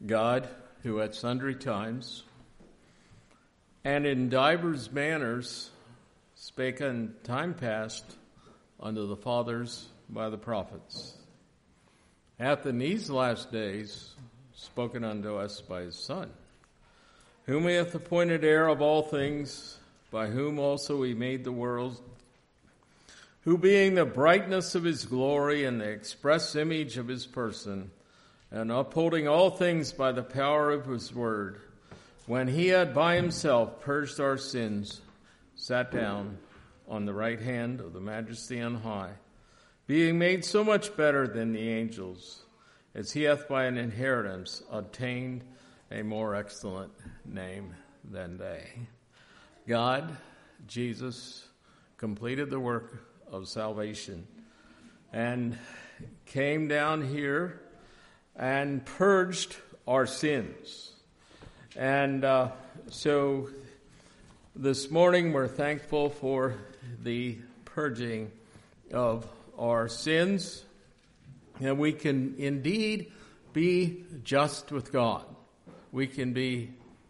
God, who at sundry times and in divers manners spake in time past unto the fathers by the prophets, hath in these last days spoken unto us by his Son, whom he hath appointed heir of all things, by whom also he made the world, who being the brightness of his glory and the express image of his person, and upholding all things by the power of his word, when he had by himself purged our sins, sat down on the right hand of the Majesty on high, being made so much better than the angels, as he hath by an inheritance obtained a more excellent name than they. God, Jesus, completed the work of salvation and came down here and purged our sins. And so this morning we're thankful for the purging of our sins, and we can indeed be just with God. We can be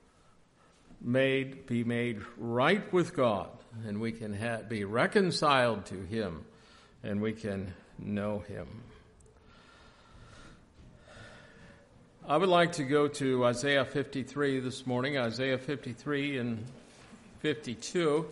made right with God, and we can be reconciled to him, and we can know him. I would like to go to Isaiah 53 this morning, Isaiah 53 and 52.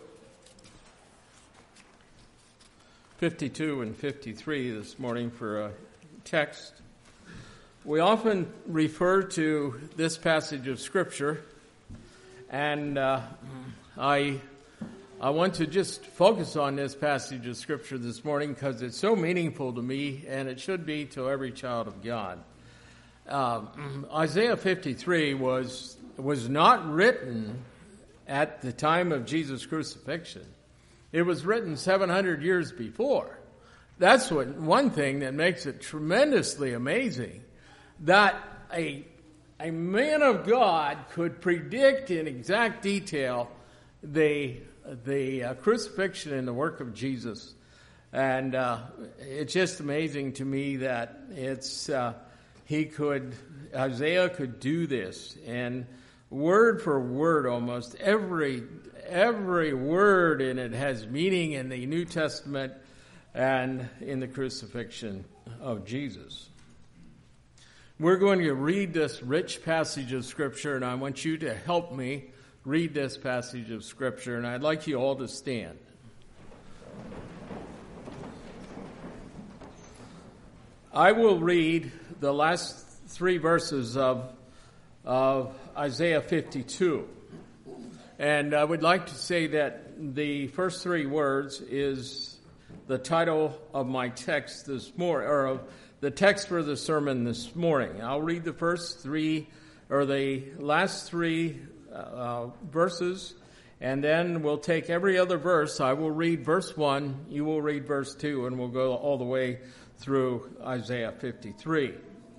52 and 53 this morning for a text. We often refer to this passage of Scripture, and I want to just focus on this passage of Scripture this morning because it's so meaningful to me, and it should be to every child of God. Isaiah 53 was not written at the time of Jesus' crucifixion. It was written 700 years before. That's one thing that makes it tremendously amazing, that a man of God could predict in exact detail the crucifixion and the work of Jesus. And it's just amazing to me that Isaiah could do this, and word for word, almost every word in it has meaning in the New Testament and in the crucifixion of Jesus. We're going to read this rich passage of Scripture, and I want you to help me read this passage of Scripture, and I'd like you all to stand. I will read the last three verses of Isaiah 52. And I would like to say that the first three words is the title of my text this morning, or of the text for the sermon this morning. I'll read the first three, or the last three verses, and then we'll take every other verse. I will read verse 1, you will read verse 2, and we'll go all the way through Isaiah 53.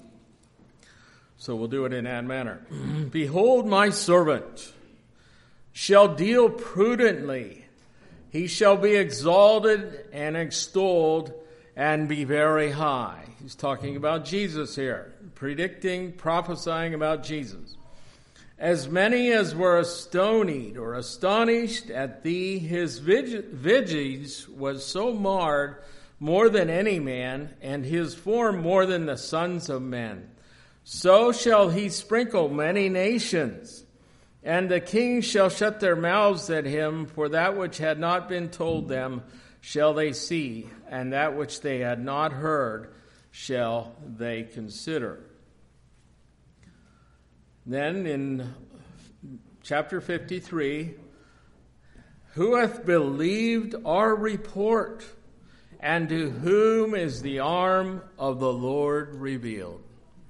So we'll do it in that manner. Behold, my servant shall deal prudently. He shall be exalted and extolled and be very high. He's talking about Jesus here, predicting, prophesying about Jesus. As many as were astonied or astonished at thee, his visage was so marred more than any man, and his form more than the sons of men. So shall he sprinkle many nations, and the kings shall shut their mouths at him, for that which had not been told them shall they see, and that which they had not heard shall they consider. Then in chapter 53, who hath believed our report, and to whom is the arm of the Lord revealed?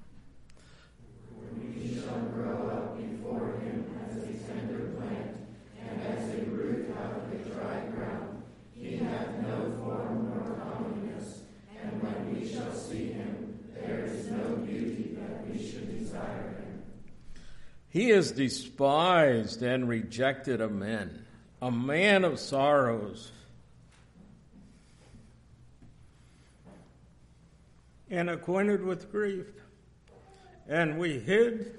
We shall grow up before him as a tender plant, and as a root out of the dry ground. He hath no form nor comeliness, and when we shall see him, there is no beauty that we should desire him. He is despised and rejected of men, a man of sorrows, and acquainted with grief. and we hid,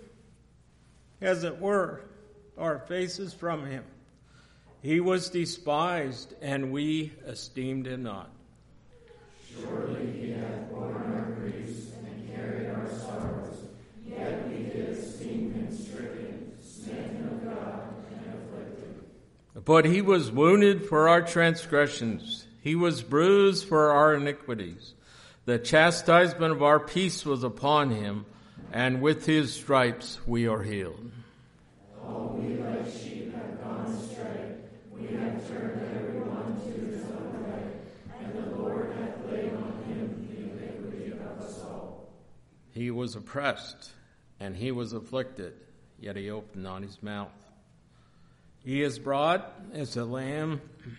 as it were, our faces from him. He was despised, and we esteemed him not. Surely he hath borne our griefs and carried our sorrows, yet we did esteem him stricken, smitten of God, and afflicted. But he was wounded for our transgressions, he was bruised for our iniquities. The chastisement of our peace was upon him, and with his stripes we are healed. All we like sheep have gone astray, we have turned every one to his own way, and the Lord hath laid on him the iniquity of us all. He was oppressed, and he was afflicted, yet he opened not his mouth. He is brought as a lamb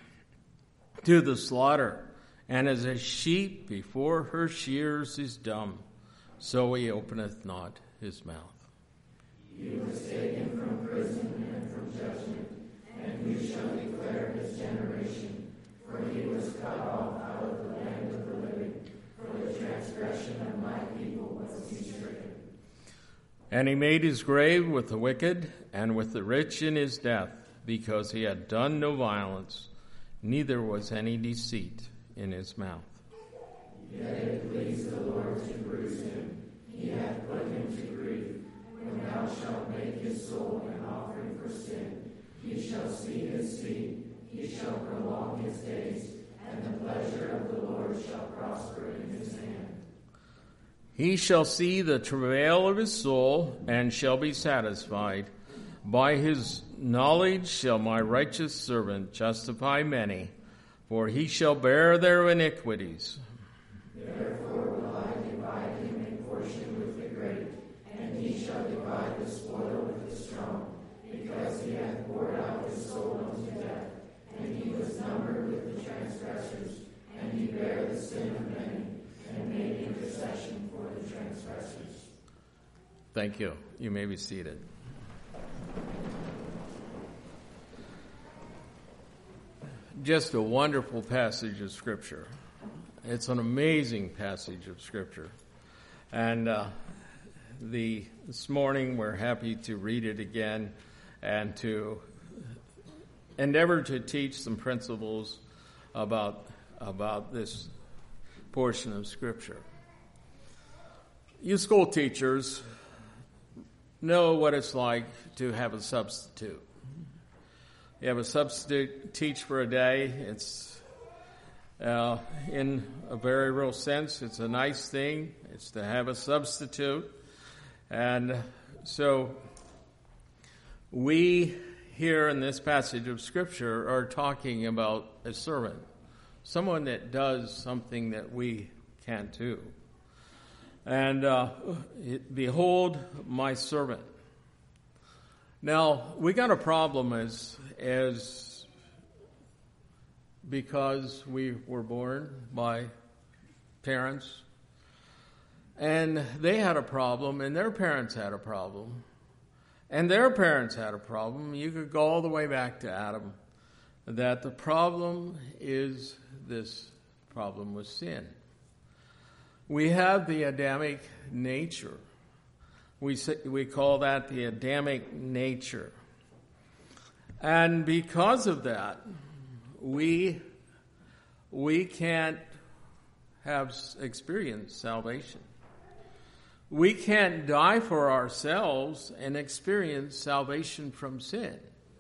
to the slaughter, and as a sheep before her shears is dumb, so he openeth not his mouth. He was taken from prison and from judgment, and we shall declare his generation. For he was cut off out of the land of the living. For the transgression of my people was he stricken. And he made his grave with the wicked and with the rich in his death, because he had done no violence, neither was any deceit in his mouth. Yet it pleased the Lord to bruise him. He hath put him to grief. When thou shalt make his soul an offering for sin, he shall see his seed, he shall prolong his days, and the pleasure of the Lord shall prosper in his hand. He shall see the travail of his soul, and shall be satisfied. By his knowledge shall my righteous servant justify many, for he shall bear their iniquities. Therefore will I divide him a portion with the great, and he shall divide the spoil with the strong, because he hath poured out his soul unto death, and he was numbered with the transgressors, and he bare the sin of many, and made intercession for the transgressors. Thank you. You may be seated. Just a wonderful passage of Scripture. It's an amazing passage of Scripture. And this morning we're happy to read it again and to endeavor to teach some principles about this portion of Scripture. You school teachers know what it's like to have a substitute. You have a substitute teach for a day. It's in a very real sense, it's a nice thing. It's to have a substitute. And so we here in this passage of Scripture are talking about a servant, someone that does something that we can't do. And behold, my servant. Now, we got a problem as because we were born by parents, and they had a problem, and their parents had a problem, and their parents had a problem. You could go all the way back to Adam, that the problem is this problem with sin. We have the Adamic nature. We call that the Adamic nature. And because of that, we can't have experienced salvation. We can't die for ourselves and experience salvation from sin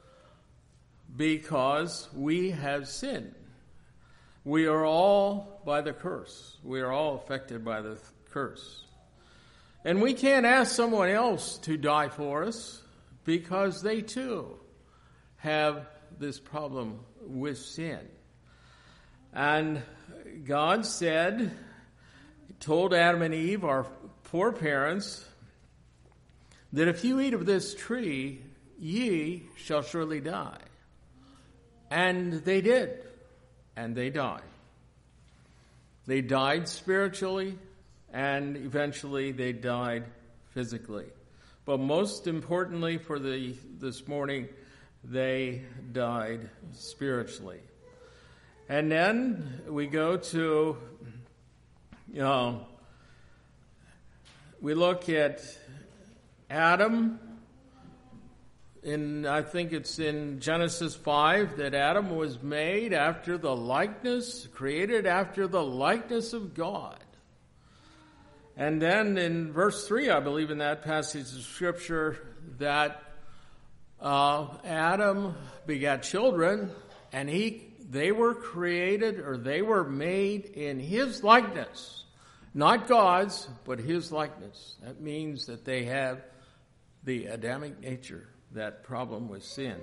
because we have sinned. We are all by the curse. We are all affected by the curse. And we can't ask someone else to die for us because they too have this problem with sin. And God told Adam and Eve, our poor parents, that if you eat of this tree, ye shall surely die. And they did. And they died. They died spiritually, and eventually they died physically. But most importantly for this morning, they died spiritually. And then we go to, we look at Adam, I think it's in Genesis 5, that Adam was made after the likeness, created after the likeness of God. And then in verse 3, I believe in that passage of Scripture, that Adam begat children, and they were created, or they were made in his likeness. Not God's, but his likeness. That means that they have the Adamic nature, that problem with sin.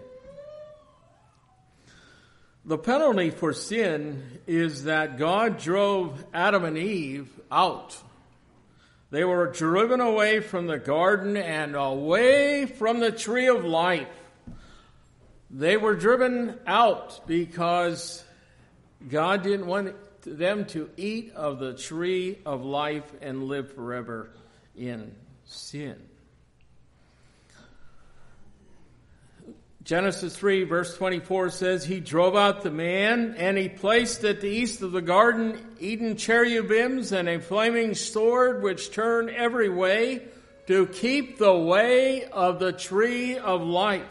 The penalty for sin is that God drove Adam and Eve out. They were driven away from the garden and away from the tree of life. They were driven out because God didn't want them to eat of the tree of life and live forever in sin. Genesis 3 verse 24 says, He drove out the man, and he placed at the east of the garden Eden cherubims and a flaming sword which turned every way to keep the way of the tree of life.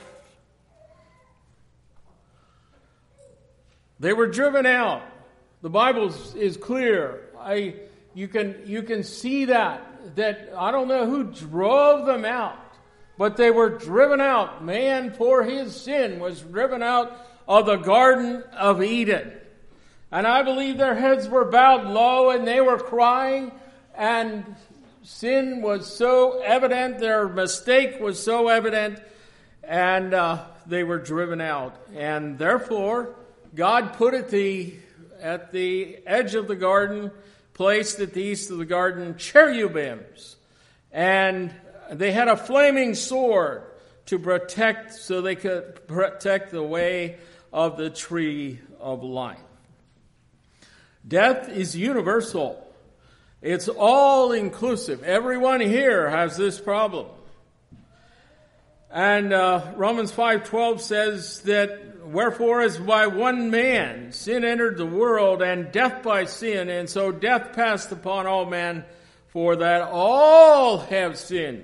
They were driven out. The Bible is clear. You can see that I don't know who drove them out, but they were driven out. Man, for his sin, was driven out of the Garden of Eden. And I believe their heads were bowed low and they were crying, and sin was so evident, their mistake was so evident, and they were driven out. And therefore, God put at the edge of the garden, placed at the east of the garden, cherubims. And they had a flaming sword to protect, so they could protect the way of the tree of life. Death is universal. It's all inclusive. Everyone here has this problem. And Romans 5:12 says that, Wherefore, as by one man sin entered the world, and death by sin, and so death passed upon all men, for that all have sinned.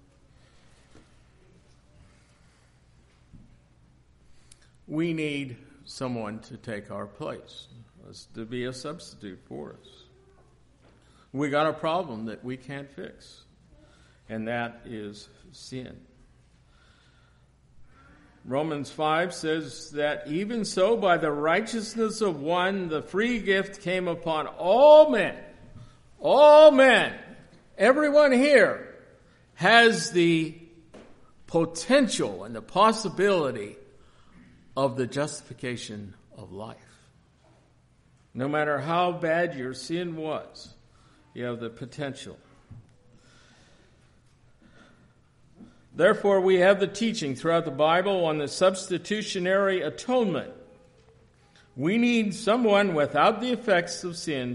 We need someone to take our place, to be a substitute for us. We got a problem that we can't fix, and that is sin. Romans 5 says that even so, by the righteousness of one, the free gift came upon all men. All men. Everyone here has the potential and the possibility of the justification of life. No matter how bad your sin was, you have the potential. Therefore, we have the teaching throughout the Bible on the substitutionary atonement. We need someone without the effects of sin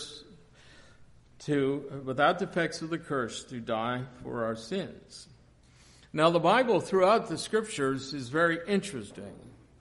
without the effects of the curse to die for our sins. Now, the Bible throughout the Scriptures is very interesting.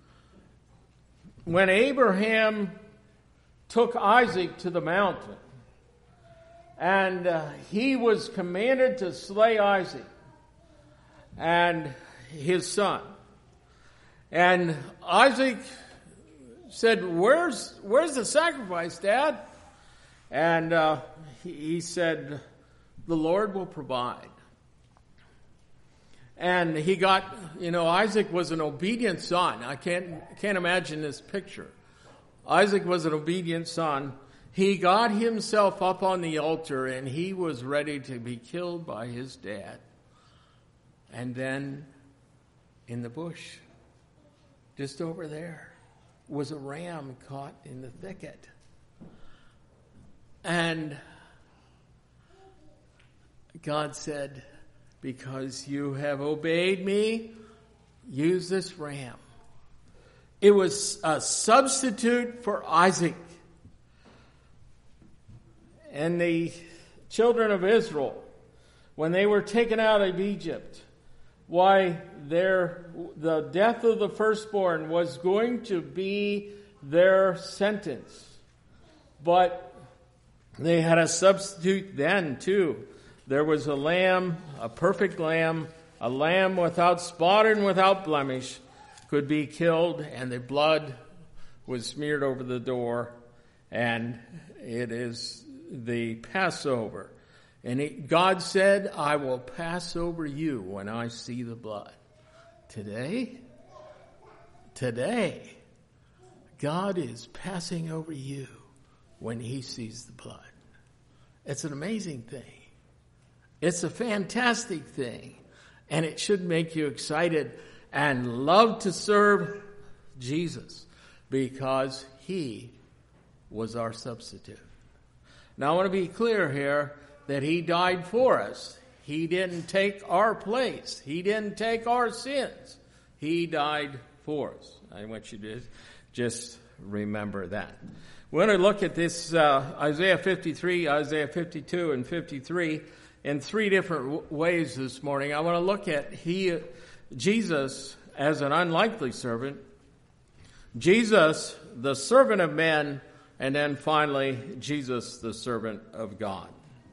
When Abraham took Isaac to the mountain, and he was commanded to slay Isaac and his son. And Isaac said, Where's the sacrifice, Dad? And he said, the Lord will provide. And he got, Isaac was an obedient son. I can't imagine this picture. Isaac was an obedient son. He got himself up on the altar, and he was ready to be killed by his dad. And then in the bush, just over there, was a ram caught in the thicket. And God said, because you have obeyed me, use this ram. It was a substitute for Isaac. And the children of Israel, when they were taken out of Egypt, the death of the firstborn was going to be their sentence. But they had a substitute then too. there was a lamb, a perfect lamb, a lamb without spot and without blemish, could be killed, and the blood was smeared over the door, and it is the Passover. And God said, I will pass over you when I see the blood. Today, God is passing over you when he sees the blood. It's an amazing thing. It's a fantastic thing. And it should make you excited and love to serve Jesus because he was our substitute. Now I want to be clear here that he died for us. He didn't take our place. He didn't take our sins. He died for us. I want you to just remember that. We're going to look at this Isaiah 53, Isaiah 52, and 53 in three different ways this morning. I want to look at Jesus as an unlikely servant, Jesus, the servant of men, and then finally, Jesus, the servant of God.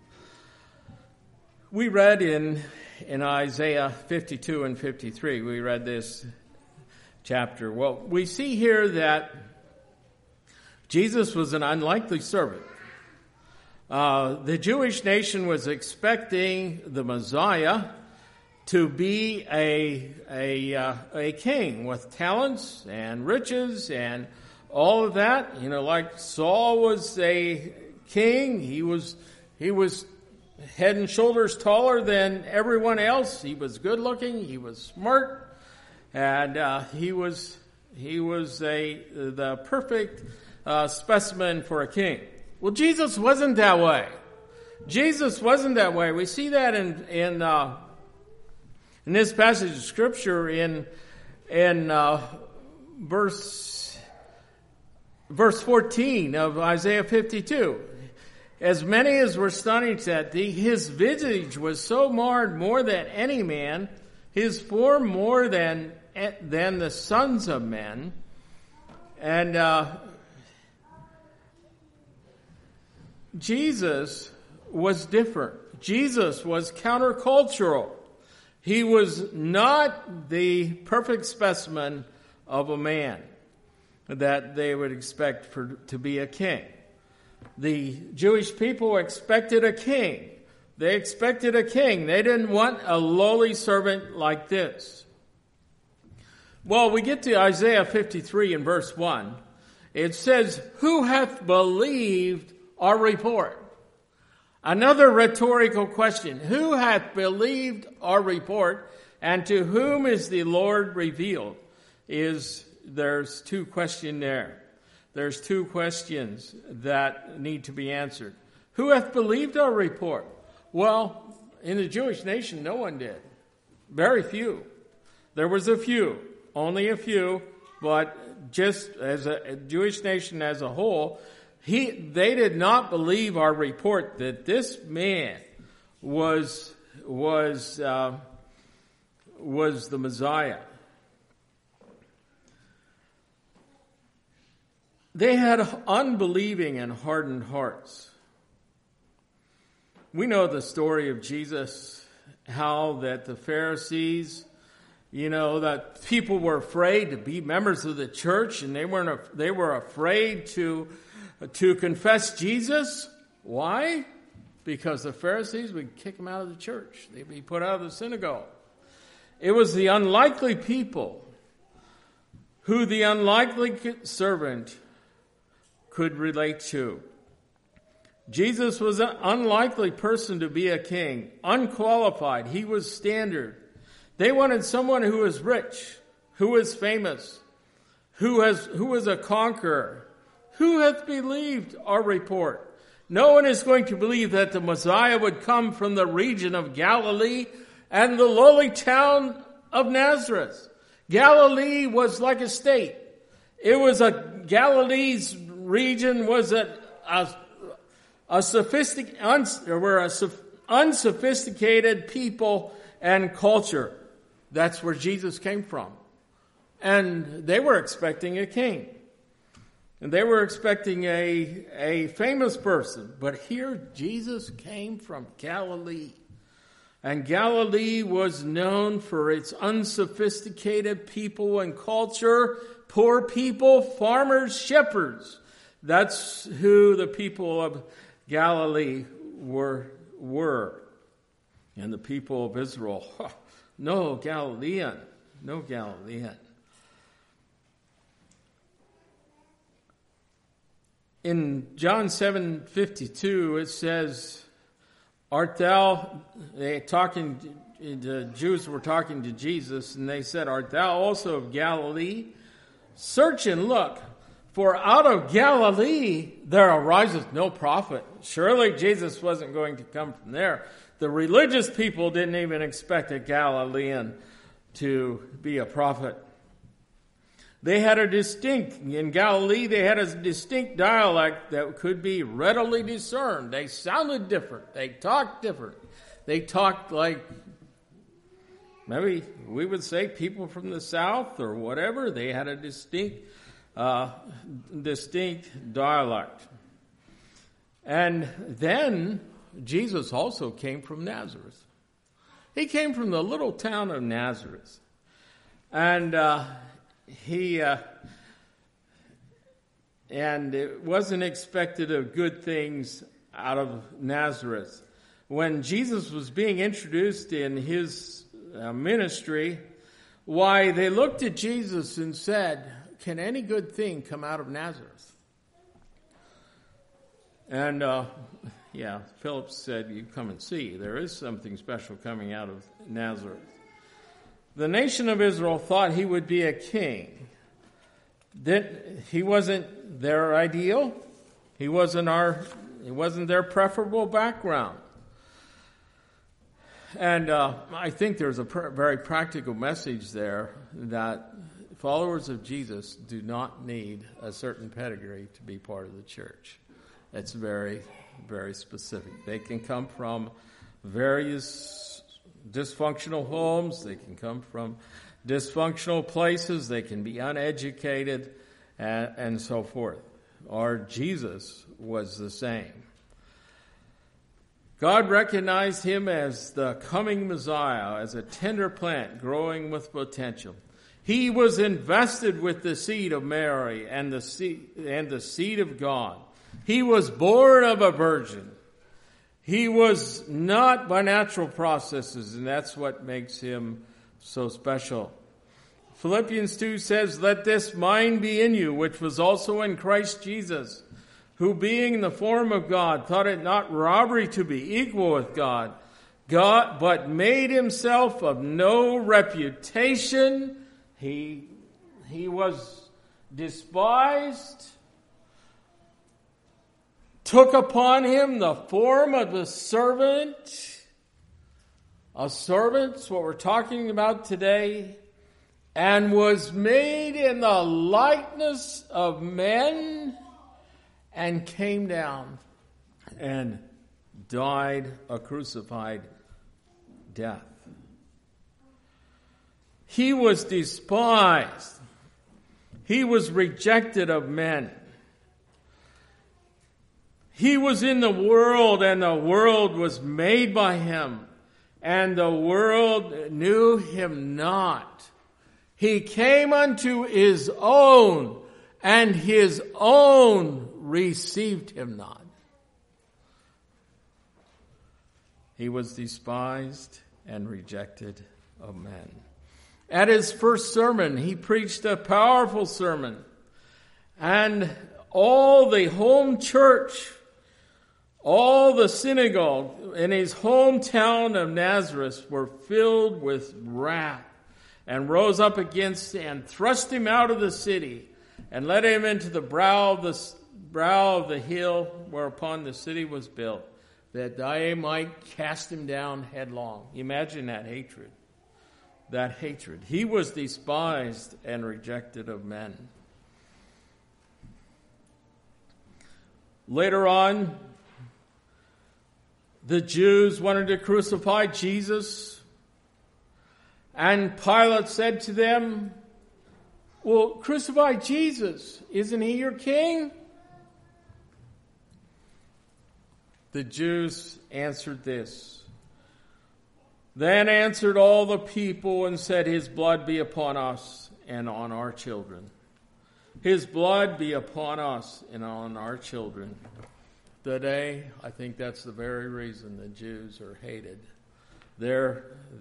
We read in Isaiah 52 and 53, we read this chapter. Well, we see here that Jesus was an unlikely servant. The Jewish nation was expecting the Messiah to be a king with talents and riches and all of that. You know, like Saul was a king. He was head and shoulders taller than everyone else. He was good looking. He was smart, and he was the perfect specimen for a king. Well, Jesus wasn't that way. Jesus wasn't that way. We see that in this passage of Scripture in verse 14 of Isaiah 52. As many as were astonished at thee, his visage was so marred more than any man, his form more than the sons of men. And Jesus was different. Jesus was countercultural. He was not the perfect specimen of a man that they would expect to be a king. The Jewish people expected a king. They expected a king. They didn't want a lowly servant like this. Well, we get to Isaiah 53 in verse 1. It says, "Who hath believed our report?" Another rhetorical question. Who hath believed our report, and to whom is the Lord revealed? There's two questions there. There's two questions that need to be answered. Who hath believed our report? Well, in the Jewish nation, no one did. Very few. There was a few, only a few, but just as a Jewish nation as a whole, they did not believe our report that this man was the Messiah. They had unbelieving and hardened hearts. We know the story of Jesus, how that the Pharisees, that people were afraid to be members of the church, and they were afraid to confess Jesus. Why? Because the Pharisees would kick them out of the church. They'd be put out of the synagogue. It was the unlikely people who the unlikely servant could relate to. Jesus was an unlikely person to be a king, unqualified. He was standard. They wanted someone who was rich, who was famous, who was a conqueror. Who hath believed our report? No one is going to believe that the Messiah would come from the region of Galilee and the lowly town of Nazareth. Galilee was like a state. Galilee's region was unsophisticated people and culture. That's where Jesus came from. And they were expecting a king. And they were expecting a famous person. But here Jesus came from Galilee. And Galilee was known for its unsophisticated people and culture, poor people, farmers, shepherds. That's who the people of Galilee were. And the people of Israel, no Galilean. In John 7:52, it says, "Art thou," the Jews were talking to Jesus, and they said, "Art thou also of Galilee? Search and look, for out of Galilee there ariseth no prophet." Surely Jesus wasn't going to come from there. The religious people didn't even expect a Galilean to be a prophet. In Galilee, they had a distinct dialect that could be readily discerned. They sounded different. They talked different. They talked like, maybe we would say people from the south or whatever. They had a distinct dialect. And then Jesus also came from Nazareth. He came from the little town of Nazareth. And it wasn't expected of good things out of Nazareth. When Jesus was being introduced in his ministry, why, they looked at Jesus and said, "Can any good thing come out of Nazareth?" And Philip said, "You come and see. There is something special coming out of Nazareth." The nation of Israel thought he would be a king. He wasn't their ideal. He wasn't their preferable background. And I think there's a very practical message there that followers of Jesus do not need a certain pedigree to be part of the church. It's very, very specific. They can come from various dysfunctional homes. They can come from dysfunctional places. They can be uneducated and so forth. Our Jesus was the same. God recognized him as the coming Messiah, as a tender plant growing with potential. He was invested with the seed of Mary and the seed of God. He was born of a virgin. He was not by natural processes, and that's what makes him so special. Philippians 2 says, "Let this mind be in you, which was also in Christ Jesus, who being in the form of God, thought it not robbery to be equal with God, but made himself of no reputation." He was despised, took upon him the form of a servant. A servant's what we're talking about today. And was made in the likeness of men, and came down and died a crucified death. He was despised. He was rejected of men. He was in the world, and the world was made by him, and the world knew him not. He came unto his own, and his own received him not. He was despised and rejected of men. At his first sermon, he preached a powerful sermon, and all the home church, all the synagogue in his hometown of Nazareth were filled with wrath, and rose up against and thrust him out of the city, and led him into the brow of the hill whereupon the city was built, that they might cast him down headlong. Imagine that hatred. That hatred. He was despised and rejected of men. Later on, the Jews wanted to crucify Jesus, and Pilate said to them, "Well, crucify Jesus. Isn't he your king?" The Jews answered this: Then answered all the people and said, his blood be upon us and on our children. His blood be upon us and on our children. Today, I think that's the very reason the Jews are hated. They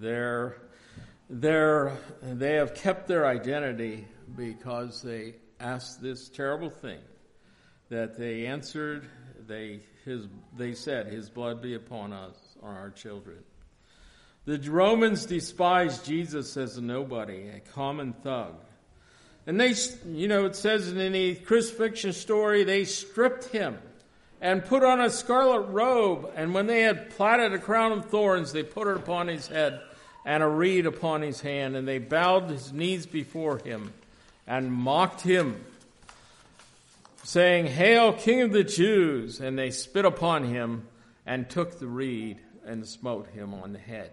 have kept their identity because they asked this terrible thing that they answered. They said, his blood be upon us, on our children. The Romans despised Jesus as a nobody, a common thug. And it says in any crucifixion story, they stripped him and put on a scarlet robe. And when they had plaited a crown of thorns, they put it upon his head and a reed upon his hand. And they bowed his knees before him and mocked him, saying, Hail, King of the Jews! And they spit upon him and took the reed and smote him on the head.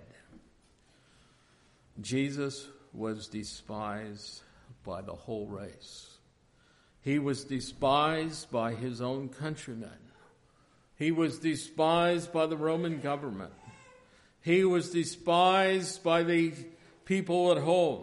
Jesus was despised by the whole race. He was despised by his own countrymen. He was despised by the Roman government. He was despised by the people at home.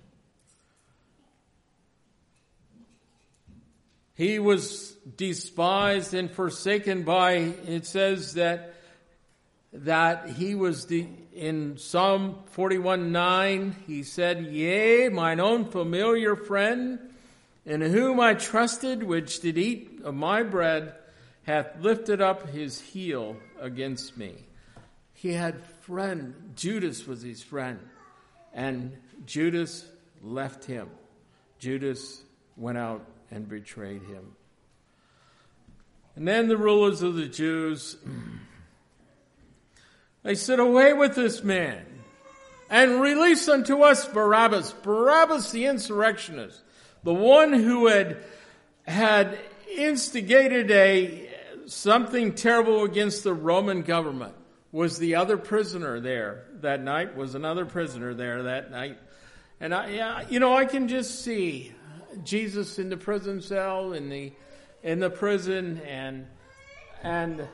He was despised and forsaken by, it says that he was in Psalm 41:9, he said, Yea, mine own familiar friend, in whom I trusted, which did eat of my bread, hath lifted up his heel against me. He had friend, Judas was his friend, and Judas left him. Judas went out and betrayed him. And then the rulers of the Jews, they said, Away with this man, and release unto us Barabbas. Barabbas the insurrectionist, the one who had instigated something terrible against the Roman government, was the other prisoner there that night, was another prisoner there that night. And I can just see Jesus in the prison cell, in the prison, and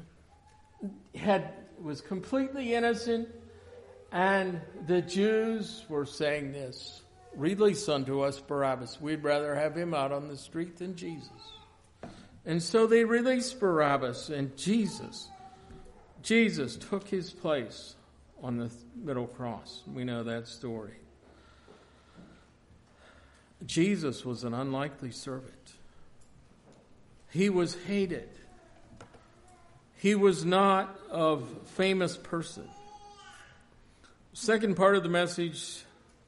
was completely innocent, and the Jews were saying this, Release unto us Barabbas. We'd rather have him out on the street than Jesus. And so they released Barabbas, and Jesus took his place on the middle cross. We know that story. Jesus was an unlikely servant. He was hated. He was not a famous person. Second part of the message,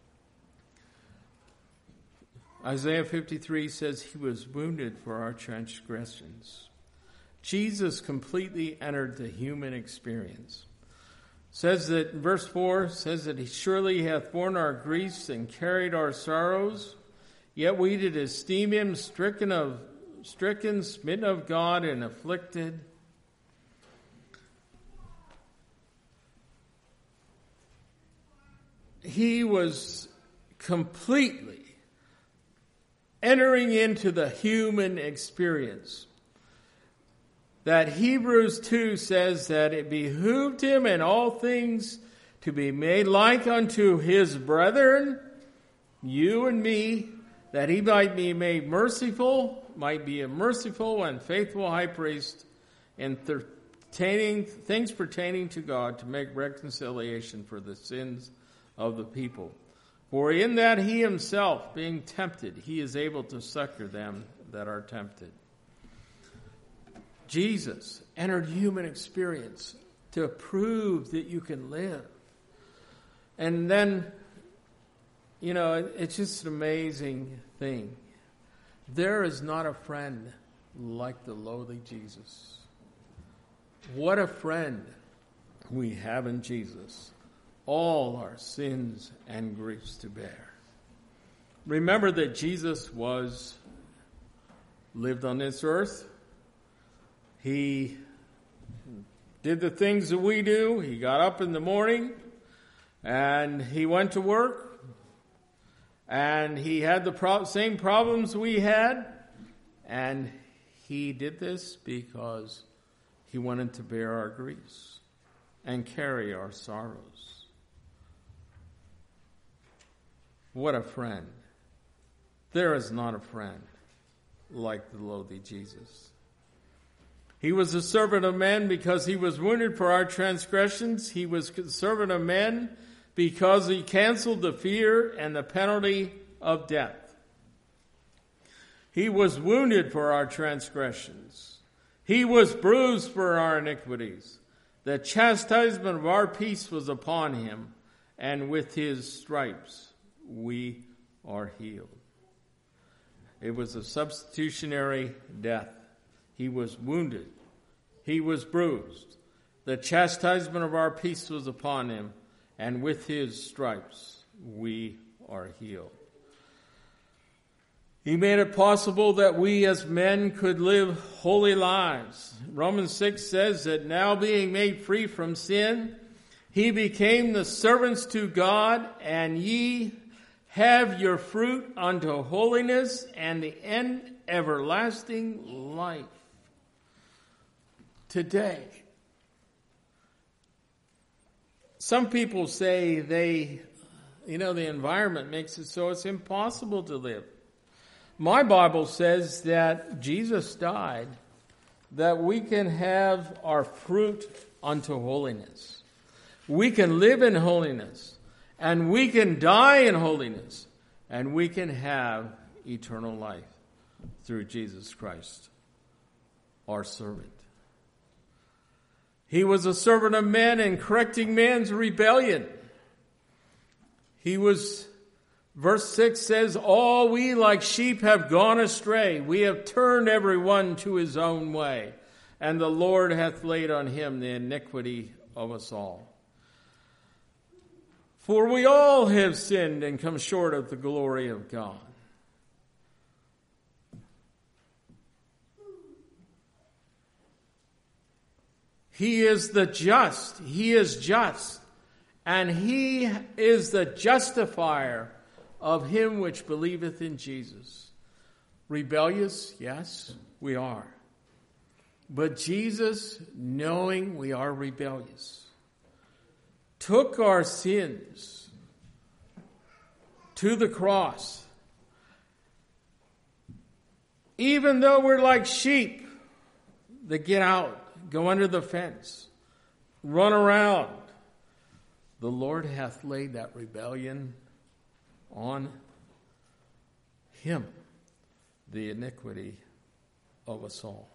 Isaiah 53 says he was wounded for our transgressions. Jesus completely entered the human experience. Says that, verse 4 says that he surely hath borne our griefs and carried our sorrows, yet we did esteem him stricken, smitten of God, and afflicted. He was completely entering into the human experience. That Hebrews 2 says that it behooved him in all things to be made like unto his brethren, you and me, that he might be made merciful, might be a merciful and faithful high priest in things pertaining to God, to make reconciliation for the sins of the people. For in that he himself, being tempted, he is able to succor them that are tempted. Jesus entered human experience to prove that you can live. And then, it's just an amazing thing. There is not a friend like the lowly Jesus. What a friend we have in Jesus. All our sins and griefs to bear. Remember that Jesus lived on this earth. He did the things that we do. He got up in the morning and he went to work, and he had the same problems we had, and he did this because he wanted to bear our griefs and carry our sorrows. What a friend. There is not a friend like the lowly Jesus. He was a servant of men because he was wounded for our transgressions. He was a servant of men because he canceled the fear and the penalty of death. He was wounded for our transgressions. He was bruised for our iniquities. The chastisement of our peace was upon him, and with his stripes we are healed. It was a substitutionary death. He was wounded. He was bruised. The chastisement of our peace was upon him, and with his stripes we are healed. He made it possible that we as men could live holy lives. Romans 6 says that now being made free from sin, he became the servants to God, and ye have your fruit unto holiness and the end everlasting life. Today, some people say the environment makes it so it's impossible to live. My Bible says that Jesus died that we can have our fruit unto holiness. We can live in holiness, and we can die in holiness, and we can have eternal life through Jesus Christ, our servant. He was a servant of men in correcting man's rebellion. Verse 6 says, all we like sheep have gone astray. We have turned every one to his own way. And the Lord hath laid on him the iniquity of us all. For we all have sinned and come short of the glory of God. He is the just. He is just. And he is the justifier of him which believeth in Jesus. Rebellious? Yes, we are. But Jesus, knowing we are rebellious, took our sins to the cross. Even though we're like sheep that get out, go under the fence, run around, the Lord hath laid that rebellion on him, the iniquity of us all.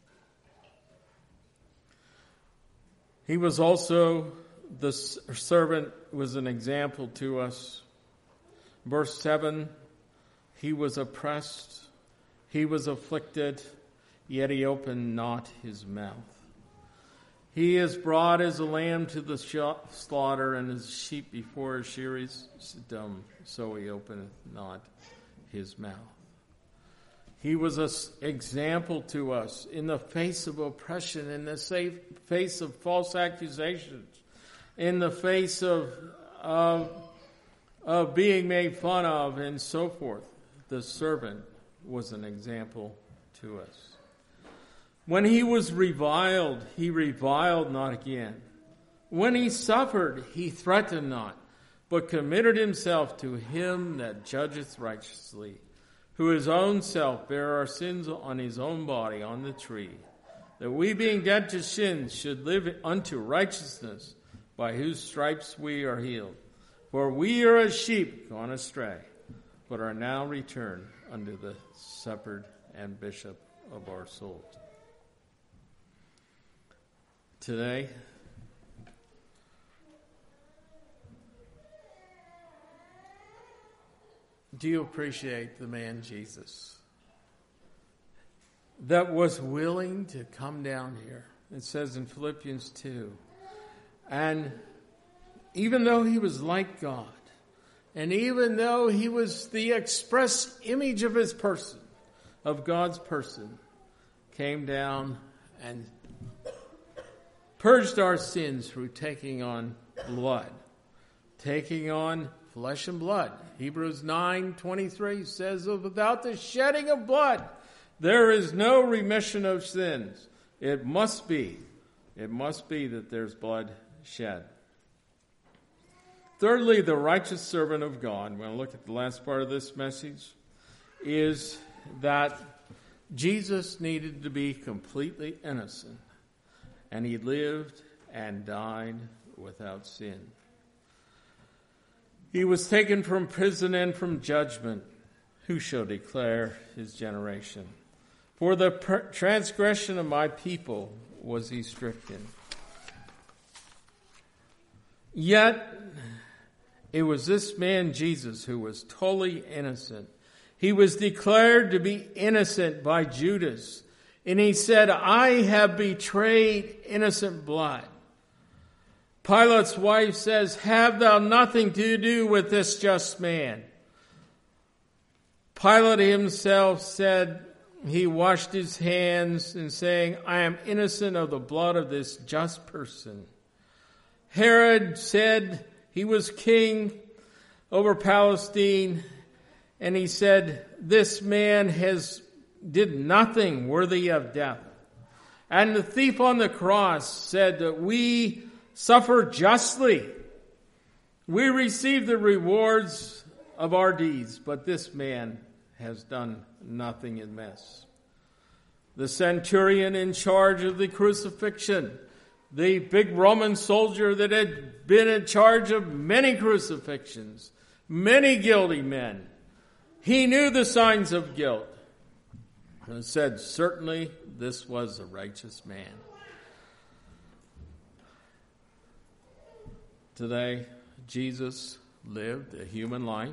He was also, the servant was an example to us. Verse 7, he was oppressed, he was afflicted, yet he opened not his mouth. He is brought as a lamb to the slaughter, and as a sheep before his shearers is dumb, so he openeth not his mouth. He was an example to us in the face of oppression, in the face of false accusations, in the face of being made fun of, and so forth. The servant was an example to us. When he was reviled, he reviled not again. When he suffered, he threatened not, but committed himself to him that judgeth righteously, who his own self bare our sins on his own body on the tree, that we being dead to sins should live unto righteousness, by whose stripes we are healed. For we are as sheep gone astray, but are now returned unto the shepherd and bishop of our souls. Today, do you appreciate the man Jesus that was willing to come down here? It says in Philippians 2. And even though he was like God, and even though he was the express image of his person, of God's person, came down and purged our sins through taking on blood, taking on flesh and blood. Hebrews 9:23 says, without the shedding of blood, there is no remission of sins. It must be that there's blood shed. Thirdly, the righteous servant of God, I'm going to look at the last part of this message, is that Jesus needed to be completely innocent, and he lived and died without sin. He was taken from prison and from judgment. Who shall declare his generation? For the transgression of my people was he stricken. Yet it was this man Jesus who was totally innocent. He was declared to be innocent by Judas. And he said, I have betrayed innocent blood. Pilate's wife says, have thou nothing to do with this just man. Pilate himself said, he washed his hands and saying, I am innocent of the blood of this just person. Herod said he was king over Palestine, and he said, this man did nothing worthy of death. And the thief on the cross said that we suffer justly. We receive the rewards of our deeds, but this man has done nothing amiss. The centurion in charge of the crucifixion, the big Roman soldier that had been in charge of many crucifixions, many guilty men, he knew the signs of guilt and said, certainly this was a righteous man. Today, Jesus lived a human life.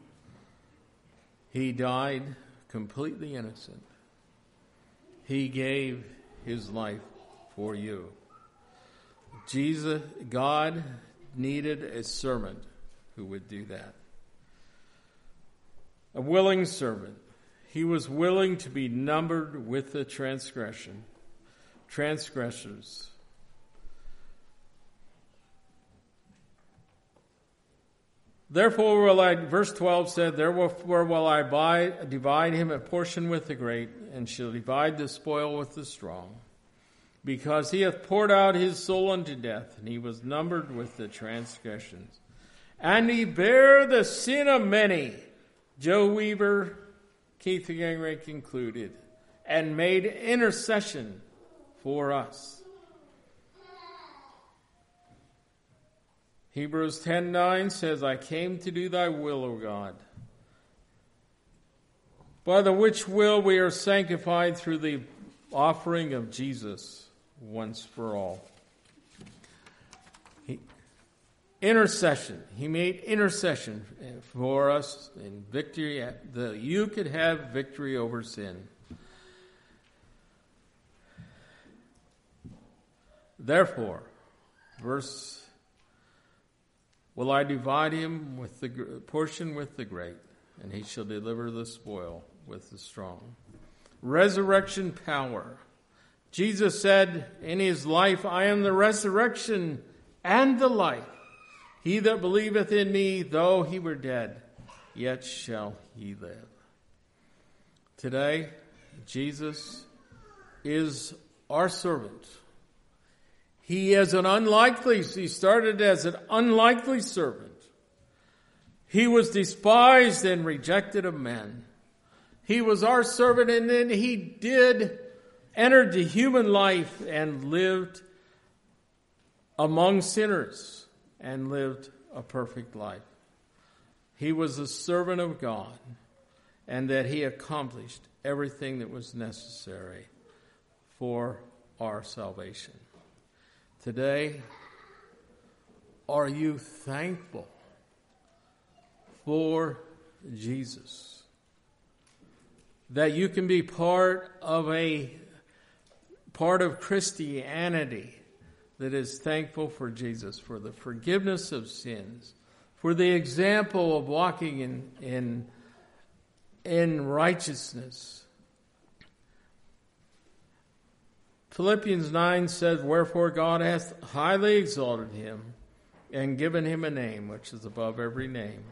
He died completely innocent. He gave his life for you. God needed a servant who would do that. A willing servant. He was willing to be numbered with the transgressors. Therefore verse 12 said, therefore will I divide him a portion with the great, and shall divide the spoil with the strong. Because he hath poured out his soul unto death, and he was numbered with the transgressions. And he bare the sin of many, Joe Weaver, Keith Gingrich included, and made intercession for us. Hebrews 10:9 says, I came to do thy will, O God. By the which will we are sanctified through the offering of Jesus once for all. Intercession. He made intercession for us in victory, that you could have victory over sin. Therefore, will I divide him with the portion with the great, and he shall deliver the spoil with the strong. Resurrection power. Jesus said in his life, I am the resurrection and the life. He that believeth in me, though he were dead, yet shall he live. Today, Jesus is our servant. He started as an unlikely servant. He was despised and rejected of men. He was our servant, and then he entered the human life and lived among sinners and lived a perfect life. He was a servant of God, and that he accomplished everything that was necessary for our salvation. Today, are you thankful for Jesus? That you can be part of Christianity that is thankful for Jesus, for the forgiveness of sins, for the example of walking in righteousness. Philippians 9 says, wherefore God hath highly exalted him and given him a name which is above every name.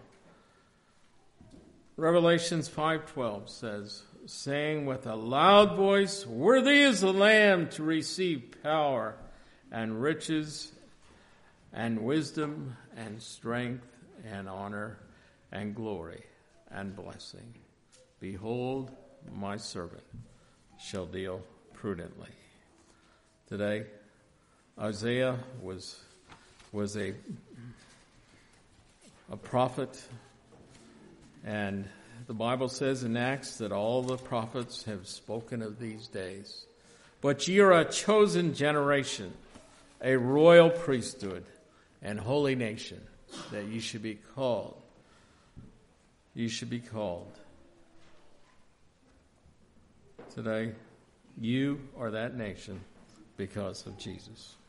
Revelations 5:12 says, saying with a loud voice, worthy is the Lamb to receive power and riches and wisdom and strength and honor and glory and blessing. Behold, my servant shall deal prudently. Today, Isaiah was a prophet, and the Bible says in Acts that all the prophets have spoken of these days. But ye are a chosen generation, a royal priesthood, and holy nation, that ye should be called. You should be called. Today, you are that nation because of Jesus.